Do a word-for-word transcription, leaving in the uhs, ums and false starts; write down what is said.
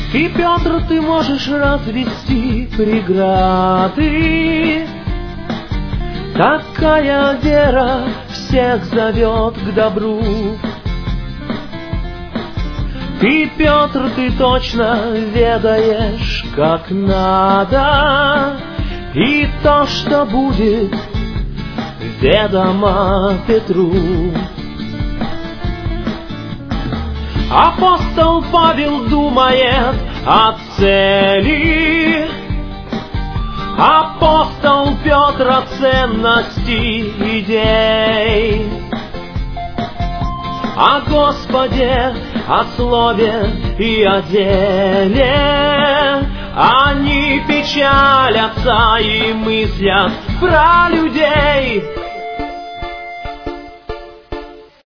И, Петр, ты можешь развести преграды. Такая вера всех зовет к добру. Ты, Петр, ты точно ведаешь, как надо, и то, что будет, ведомо Петру. Апостол Павел думает о цели, апостол Петр о ценности идей, о Господе, о слове и о деле. Они печалятся и мыслят про людей.